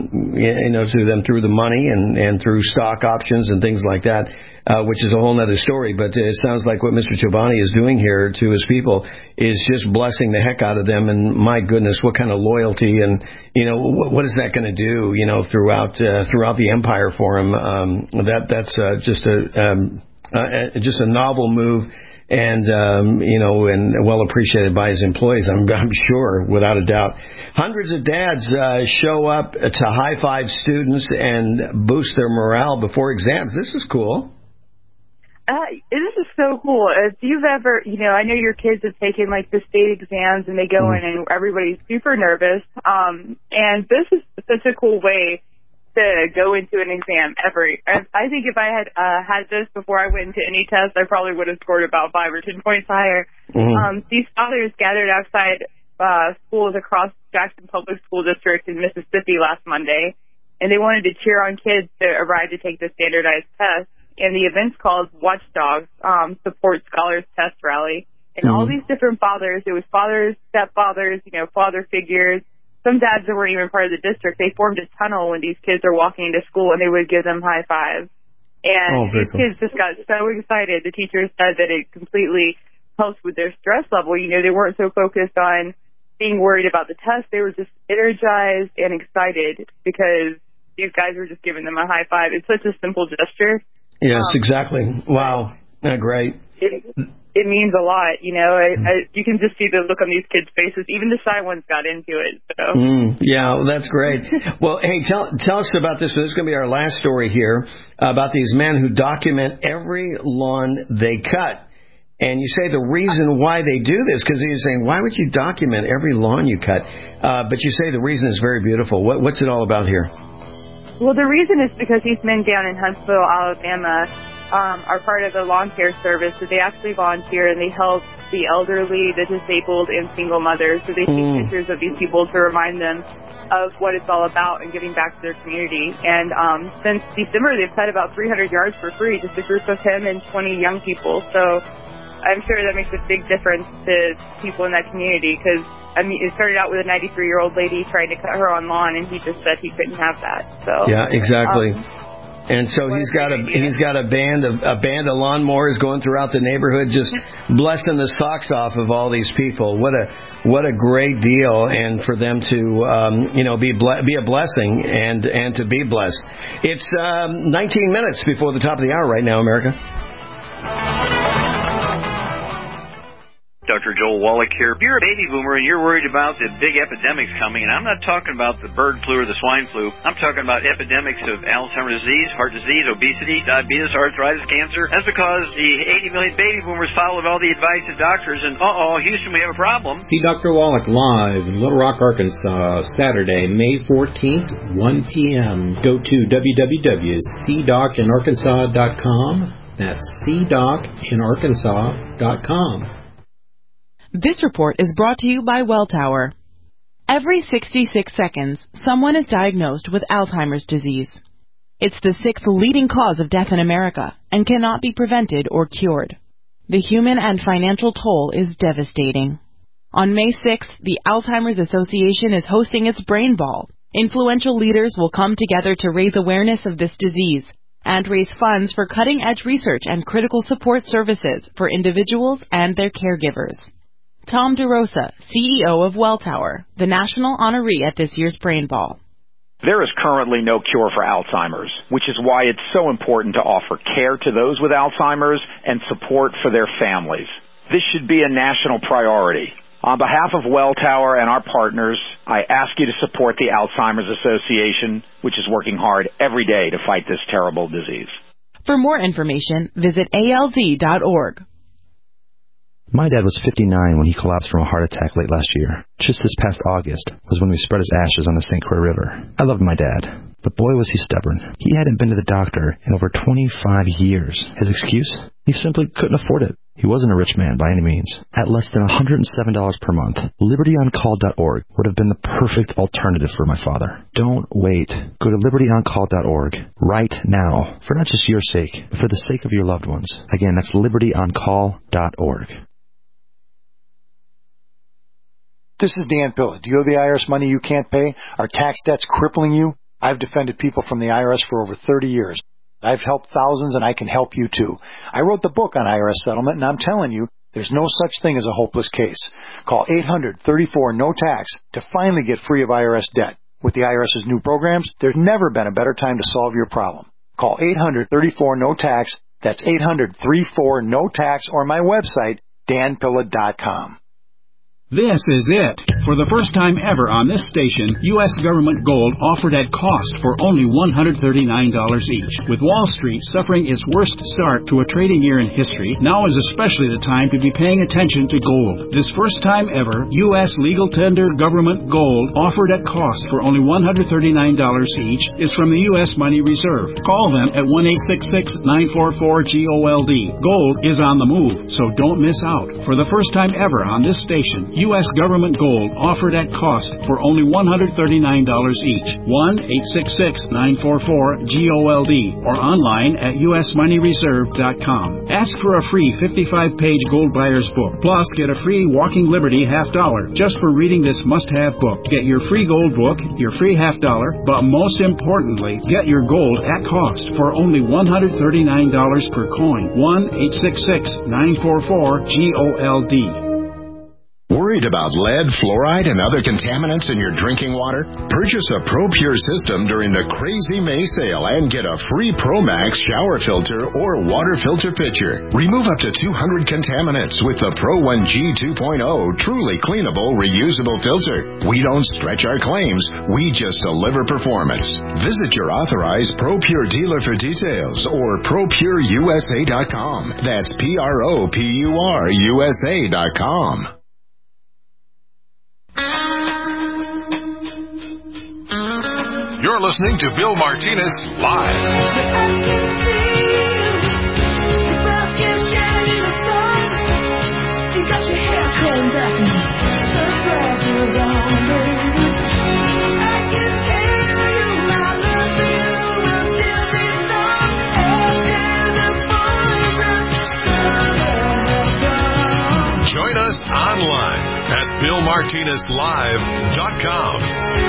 to them through the money and through stock options and things like that, which is a whole other story. But it sounds like what Mr. Chobani is doing here to his people is just blessing the heck out of them. And my goodness, what kind of loyalty, and what is that going to do, throughout the empire for him? That's just a novel move, and and well appreciated by his employees. I'm sure, without a doubt. Hundreds of dads show up to high five students and boost their morale before exams. This is cool. This is so cool. If you've ever, I know your kids have taken like the state exams and they go in and everybody's super nervous. And this is such a cool way to go into an exam ever. I think if I had had this before I went into any test, I probably would have scored about 5 or 10 points higher. These fathers gathered outside schools across Jackson Public School District in Mississippi last Monday, and they wanted to cheer on kids to arrive to take the standardized test. And the event's called Watchdogs, Support Scholars Test Rally. And all these different fathers, it was fathers, stepfathers, father figures. Some dads that weren't even part of the district, they formed a tunnel when these kids are walking into school, and they would give them high fives. And these kids just got so excited. The teachers said that it completely helps with their stress level. They weren't so focused on being worried about the test. They were just energized and excited because these guys were just giving them a high five. It's such a simple gesture. Yes, exactly. Wow. Great. It means a lot, you can just see the look on these kids' faces. Even the shy ones got into it. So. Yeah, well, that's great. Well, hey, tell us about this. So this is going to be our last story here about these men who document every lawn they cut. And you say the reason why they do this, because you're saying, why would you document every lawn you cut? But you say the reason is very beautiful. What's it all about here? Well, the reason is because these men down in Huntsville, Alabama, are part of the lawn care service. So they actually volunteer and they help the elderly, the disabled, and single mothers. So they take pictures of these people to remind them of what it's all about and giving back to their community. And since December, they've cut about 300 yards for free, just a group of him and 20 young people. So I'm sure that makes a big difference to people in that community because, it started out with a 93-year-old lady trying to cut her own lawn, and he just said he couldn't have that. So yeah, exactly. And so he's got a band of lawnmowers going throughout the neighborhood, just blessing the socks off of all these people. What a great deal, and for them to be a blessing and to be blessed. It's 19 minutes before the top of the hour right now, America. Dr. Joel Wallach here. If you're a baby boomer and you're worried about the big epidemics coming, and I'm not talking about the bird flu or the swine flu, I'm talking about epidemics of Alzheimer's disease, heart disease, obesity, diabetes, arthritis, cancer. That's because the 80 million baby boomers followed all the advice of doctors, and Houston, we have a problem. See Dr. Wallach live in Little Rock, Arkansas, Saturday, May 14th, 1 p.m. Go to www.cdocinarkansas.com. That's cdocinarkansas.com. This report is brought to you by Welltower. Every 66 seconds, someone is diagnosed with Alzheimer's disease. It's the 6th leading cause of death in America and cannot be prevented or cured. The human and financial toll is devastating. On May 6th, the Alzheimer's Association is hosting its Brain Ball. Influential leaders will come together to raise awareness of this disease and raise funds for cutting-edge research and critical support services for individuals and their caregivers. Tom DeRosa, CEO of Welltower, the national honoree at this year's Brain Ball. There is currently no cure for Alzheimer's, which is why it's so important to offer care to those with Alzheimer's and support for their families. This should be a national priority. On behalf of Welltower and our partners, I ask you to support the Alzheimer's Association, which is working hard every day to fight this terrible disease. For more information, visit alz.org. My dad was 59 when he collapsed from a heart attack late last year. Just this past August was when we spread his ashes on the St. Croix River. I loved my dad, but boy was he stubborn. He hadn't been to the doctor in over 25 years. His excuse? He simply couldn't afford it. He wasn't a rich man by any means. At less than $107 per month, LibertyOnCall.org would have been the perfect alternative for my father. Don't wait. Go to LibertyOnCall.org right now, for not just your sake, but for the sake of your loved ones. Again, that's LibertyOnCall.org. This is Dan Pilla. Do you have the IRS money you can't pay? Are tax debts crippling you? I've defended people from the IRS for over 30 years. I've helped thousands, and I can help you too. I wrote the book on IRS settlement, and I'm telling you, there's no such thing as a hopeless case. Call 800-34-NO-TAX to finally get free of IRS debt. With the IRS's new programs, there's never been a better time to solve your problem. Call 800-34-NO-TAX. That's 800-34-NO-TAX, or my website, danpilla.com. This is it. For the first time ever on this station, U.S. government gold offered at cost for only $139 each. With Wall Street suffering its worst start to a trading year in history, now is especially the time to be paying attention to gold. This first time ever, U.S. legal tender government gold offered at cost for only $139 each is from the U.S. Money Reserve. Call them at 1-866-944-GOLD. Gold is on the move, so don't miss out. For the first time ever on this station, U.S. government gold offered at cost for only $139 each. 1-866-944-GOLD or online at usmoneyreserve.com. Ask for a free 55-page Gold Buyer's Book. Plus, get a free Walking Liberty $50 just for reading this must-have book. Get your free gold book, your free $50, but most importantly, get your gold at cost for only $139 per coin. 1-866-944-GOLD. Worried about lead, fluoride, and other contaminants in your drinking water? Purchase a ProPure system during the Crazy May sale and get a free ProMax shower filter or water filter pitcher. Remove up to 200 contaminants with the Pro 1G 2.0 truly cleanable, reusable filter. We don't stretch our claims. We just deliver performance. Visit your authorized ProPure dealer for details or ProPureUSA.com. That's ProPureUSA.com. You're listening to Bill Martinez Live. Join us online at BillMartinezLive.com.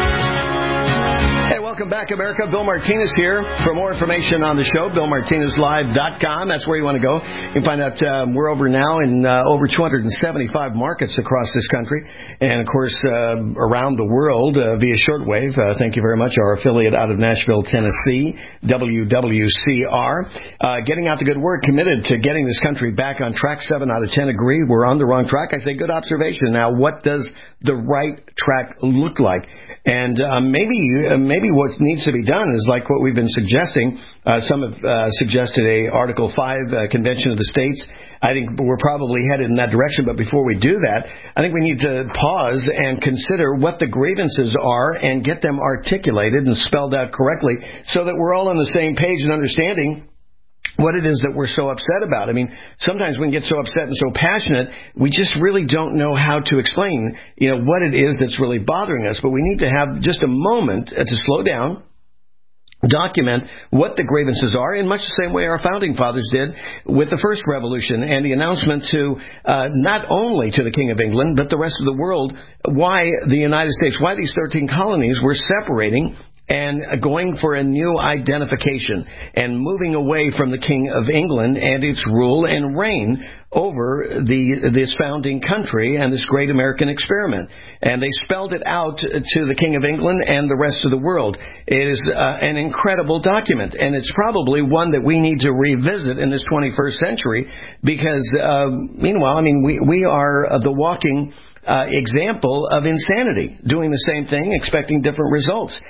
Hey, welcome back, America. Bill Martinez here. For more information on the show, BillMartinezLive.com. That's where you want to go. You can find out we're over now in over 275 markets across this country. And, of course, around the world via shortwave. Thank you very much. Our affiliate out of Nashville, Tennessee, WWCR. Getting out the good work, committed to getting this country back on track. 7 out of 10 agree we're on the wrong track. I say good observation. Now, what does the right track look like? And maybe what needs to be done is like what we've been suggesting. Some have suggested a Article 5 Convention of the States. I think we're probably headed in that direction. But before we do that, I think we need to pause and consider what the grievances are and get them articulated and spelled out correctly so that we're all on the same page and understanding what it is that we're so upset about. I mean, sometimes we can get so upset and so passionate, we just really don't know how to explain, what it is that's really bothering us. But we need to have just a moment to slow down, document what the grievances are in much the same way our founding fathers did with the first revolution and the announcement to not only to the King of England, but the rest of the world, why the United States, why these 13 colonies were separating and going for a new identification and moving away from the King of England and its rule and reign over this founding country and this great American experiment. And they spelled it out to the King of England and the rest of the world. It is an incredible document, and it's probably one that we need to revisit in this 21st century because, meanwhile, we are the walking example of insanity, doing the same thing, expecting different results.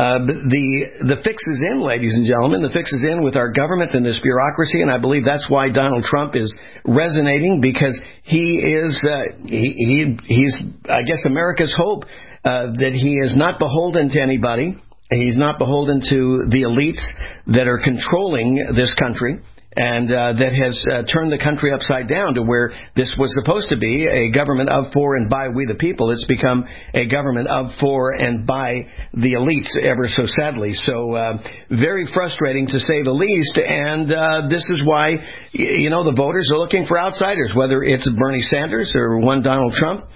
The fix is in, ladies and gentlemen. The fix is in with our government and this bureaucracy, and I believe that's why Donald Trump is resonating, because he is he's I guess America's hope, that he is not beholden to anybody. He's not beholden to the elites that are controlling this country, and that has turned the country upside down to where this was supposed to be a government of, for, and by we the people. It's become a government of, for, and by the elites, ever so sadly. So very frustrating, to say the least, and this is why, the voters are looking for outsiders, whether it's Bernie Sanders or one Donald Trump.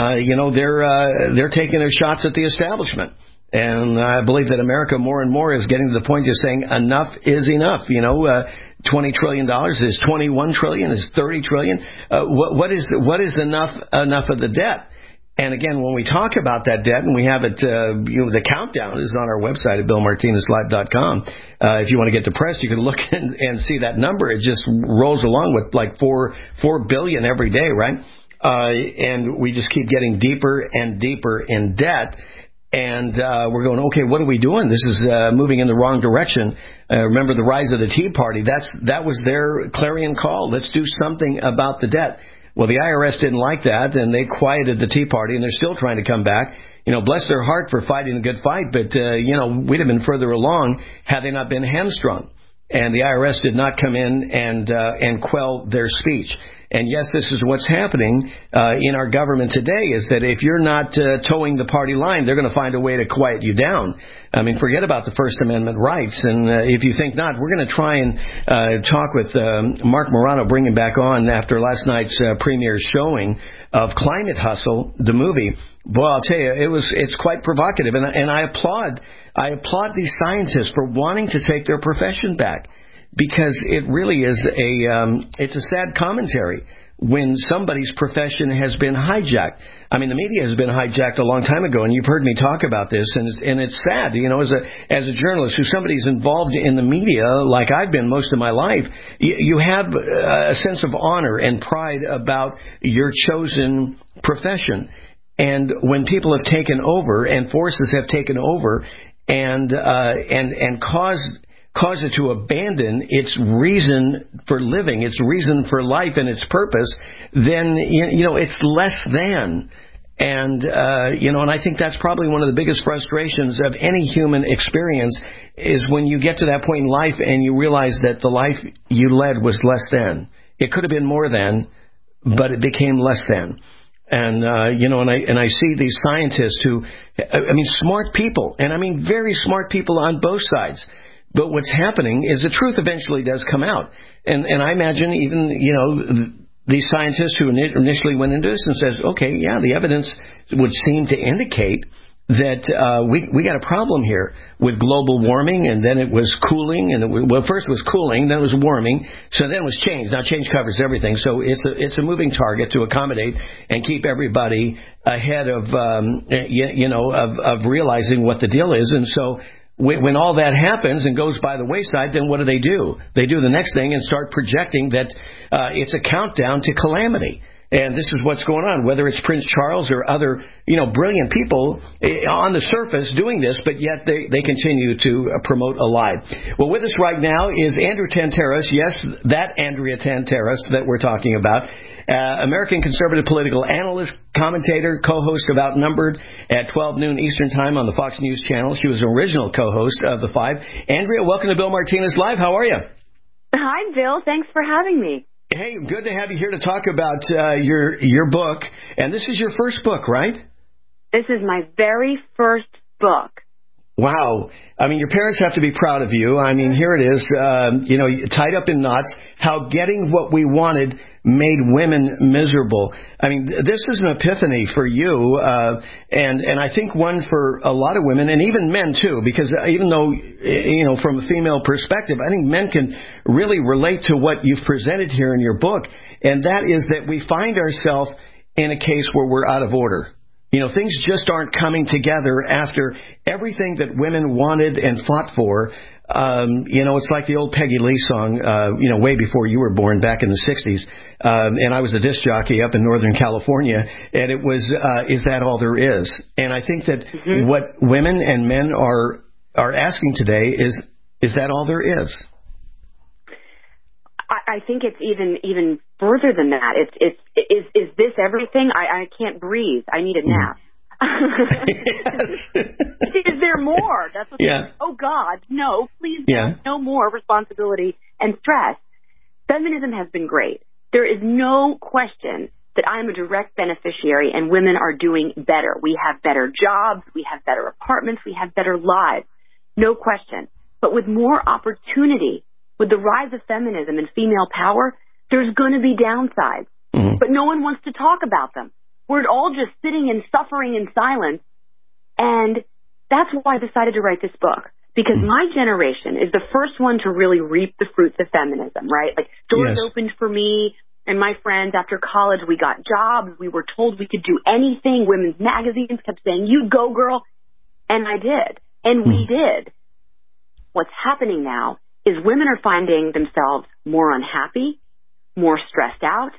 They're taking their shots at the establishment. And I believe that America more and more is getting to the point of saying enough is enough. $20 trillion is $21 trillion, is $30 trillion. What is enough of the debt? And again, when we talk about that debt, and we have it, the countdown is on our website at BillMartinezLive.com. If you want to get depressed, you can look and see that number. It just rolls along with like $4 billion every day, right? And we just keep getting deeper and deeper in debt. And we're going, okay, what are we doing? This is moving in the wrong direction. Remember the rise of the Tea Party? That was their clarion call. Let's do something about the debt. Well, the IRS didn't like that, and they quieted the Tea Party, and they're still trying to come back. Bless their heart for fighting a good fight, but we'd have been further along had they not been hamstrung. And the IRS did not come in and quell their speech. And yes, this is what's happening in our government today, is that if you're not towing the party line, they're going to find a way to quiet you down. I mean, forget about the First Amendment rights. And if you think not, we're going to try and talk with Mark Morano, bring him back on after last night's premiere showing of Climate Hustle, the movie. Boy, I'll tell you, it's quite provocative. And I applaud these scientists for wanting to take their profession back. Because it really is it's a sad commentary when somebody's profession has been hijacked. I mean, the media has been hijacked a long time ago, and you've heard me talk about this, and it's sad. As a journalist, who somebody's involved in the media like I've been most of my life, you have a sense of honor and pride about your chosen profession. And when people have taken over and forces have taken over and cause it to abandon its reason for living, its reason for life, and its purpose, then it's less than. And and I think that's probably one of the biggest frustrations of any human experience, is when you get to that point in life and you realize that the life you led was less than. It could have been more than, but it became less than. And I see these scientists who, smart people, and I mean very smart people on both sides. But what's happening is the truth eventually does come out. And I imagine even, these scientists who initially went into this and says, okay, yeah, the evidence would seem to indicate that we got a problem here with global warming, and then it was cooling, and first it was cooling, then it was warming, so then it was change. Now change covers everything, so it's a moving target to accommodate and keep everybody ahead of of realizing what the deal is. And so when all that happens and goes by the wayside, then what do? They do the next thing and start projecting that it's a countdown to calamity. And this is what's going on, whether it's Prince Charles or other, brilliant people on the surface doing this, but yet they continue to promote a lie. Well, with us right now is Andrew Tantaros. Yes, that Andrea Tantaros that we're talking about. American conservative political analyst, commentator, co-host of Outnumbered at 12 noon Eastern Time on the Fox News Channel. She was the original co-host of The Five. Andrea, welcome to Bill Martinez Live. How are you? Hi, Bill. Thanks for having me. Hey, good to have you here to talk about your book. And this is your first book, right? This is my very first book. Wow. I mean, your parents have to be proud of you. I mean, here it is, tied up in knots, how getting what we wanted made women miserable. I mean, this is an epiphany for you, and I think one for a lot of women, and even men, too, because even though, from a female perspective, I think men can really relate to what you've presented here in your book, and that is that we find ourselves in a case where we're out of order. Things just aren't coming together after everything that women wanted and fought for. It's like the old Peggy Lee song, way before you were born, back in the 60s. And I was a disc jockey up in Northern California, and it was, is that all there is? And I think that what women and men are asking today is that all there is? I think it's even further than that. Is this everything? I can't breathe. I need a nap. Is there more? That's what oh God, no, please no more responsibility and stress. Feminism has been great. There is no question that I am a direct beneficiary and women are doing better. We have better jobs, we have better apartments, we have better lives. No question. But with more opportunity, with the rise of feminism and female power, there's going to be downsides. But no one wants to talk about them. We're all just sitting and suffering in silence. And that's why I decided to write this book. Because my generation is the first one to really reap the fruits of feminism, right? Like, doors opened for me and my friends after college. We got jobs. We were told we could do anything. Women's magazines kept saying, you go, girl. And I did. And we did. What's happening now is women are finding themselves more unhappy, more stressed out,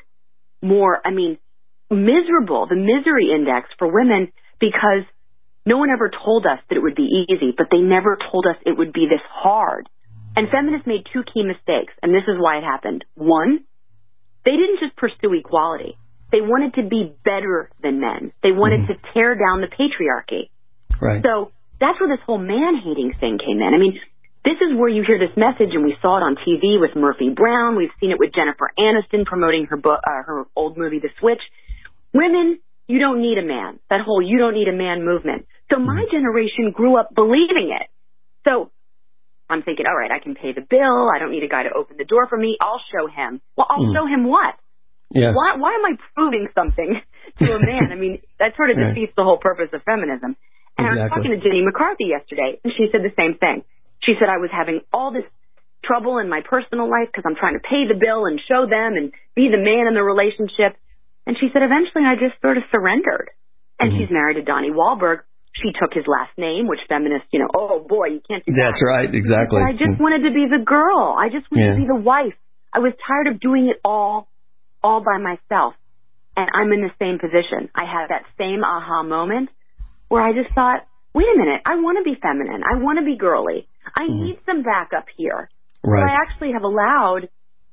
miserable, the misery index for women, because no one ever told us that it would be easy, but they never told us it would be this hard. And feminists made two key mistakes, and this is why it happened. One, they didn't just pursue equality. They wanted to be better than men. They wanted to tear down the patriarchy. Right. So that's where this whole man-hating thing came in. I mean, this is where you hear this message, and we saw it on TV with Murphy Brown. We've seen it with Jennifer Aniston promoting her book, her old movie, The Switch. Women, you don't need a man. That whole you don't need a man movement. So my generation grew up believing it. So I'm thinking, all right, I can pay the bill. I don't need a guy to open the door for me. I'll show him. Well, I'll show him what? Yeah. Why am I proving something to a man? I mean, that sort of defeats the whole purpose of feminism. And I was talking to Jenny McCarthy yesterday, and she said the same thing. She said, I was having all this trouble in my personal life because I'm trying to pay the bill and show them and be the man in the relationship. And she said, eventually I just sort of surrendered. And she's married to Donnie Wahlberg. She took his last name, which feminists, oh boy, you can't do that. That's right, exactly. But I just wanted to be the girl. I just wanted to be the wife. I was tired of doing it all by myself. And I'm in the same position. I had that same aha moment where I just thought, wait a minute, I want to be feminine. I want to be girly. I need some backup here. Right. So I actually have allowed,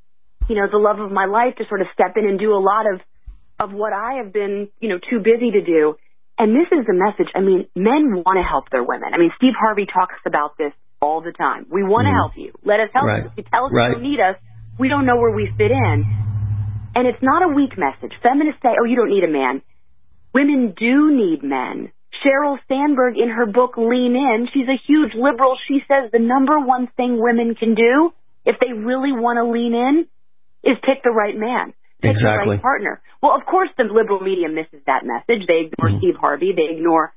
the love of my life to sort of step in and do a lot of what I have been, too busy to do. And this is the message. I mean, men want to help their women. I mean, Steve Harvey talks about this all the time. We want to help you. Let us help you. If you tell us you don't need us, we don't know where we fit in. And it's not a weak message. Feminists say, oh, you don't need a man. Women do need men. Sheryl Sandberg, in her book Lean In, she's a huge liberal. She says the number one thing women can do if they really want to lean in is pick the right man. Pick the right partner. Well, of course, the liberal media misses that message. They ignore Steve Harvey. They ignore,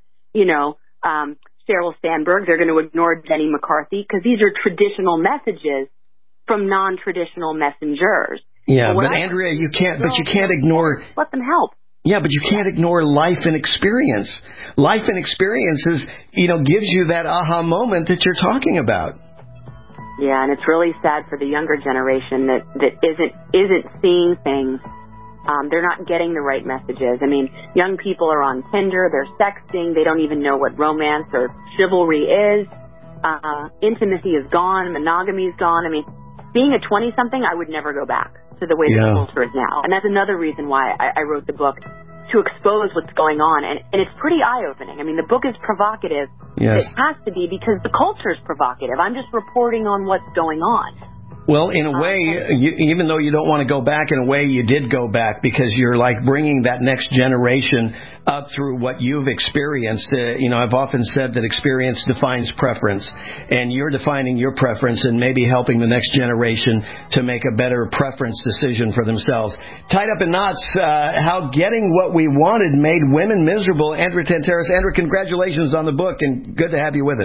Sheryl Sandberg. They're going to ignore Jenny McCarthy because these are traditional messages from non-traditional messengers. Yeah, but Andrea, you can't ignore. Let them help. Yeah, but you can't ignore life and experience. Life and experiences, gives you that aha moment that you're talking about. Yeah, and it's really sad for the younger generation that isn't seeing things. They're not getting the right messages. I mean, young people are on Tinder, they're sexting, they don't even know what romance or chivalry is. Intimacy is gone, monogamy is gone. I mean, being a 20-something, I would never go back to the way the culture is now. And that's another reason why I wrote the book, to expose what's going on. And it's pretty eye-opening. I mean, the book is provocative. Yes. It has to be because the culture is provocative. I'm just reporting on what's going on. Well, in a way, even though you don't want to go back, in a way you did go back because you're like bringing that next generation up through what you've experienced. I've often said that experience defines preference, and you're defining your preference and maybe helping the next generation to make a better preference decision for themselves. Tied Up in Knots, How Getting What We Wanted Made Women Miserable. Andrea Tantaros. Andrea, congratulations on the book, and good to have you with us.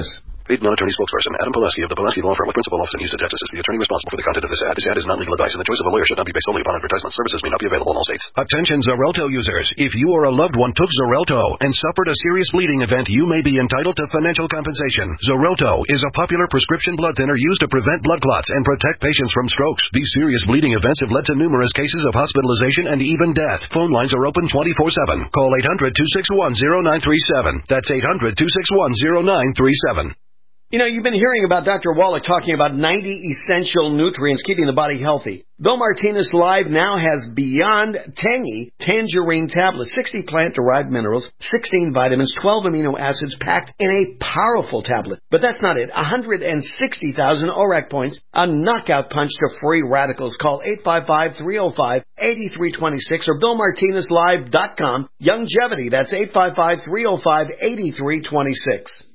Paid non-attorney spokesperson Adam Pulaski of the Pulaski Law Firm with principal office in Houston, Texas is the attorney responsible for the content of this ad. This ad is not legal advice, and the choice of a lawyer should not be based only upon advertisement. Services may not be available in all states. Attention Xarelto users. If you or a loved one took Xarelto and suffered a serious bleeding event, you may be entitled to financial compensation. Xarelto is a popular prescription blood thinner used to prevent blood clots and protect patients from strokes. These serious bleeding events have led to numerous cases of hospitalization and even death. Phone lines are open 24/7. Call 800-261-0937. That's 800-261-0937. You know, you've been hearing about Dr. Wallach talking about 90 essential nutrients keeping the body healthy. Bill Martinez Live now has Beyond Tangy Tangerine tablets, 60 plant-derived minerals, 16 vitamins, 12 amino acids packed in a powerful tablet. But that's not it. 160,000 ORAC points, a knockout punch to free radicals. Call 855-305-8326 or BillMartinezLive.com. Longevity, that's 855-305-8326.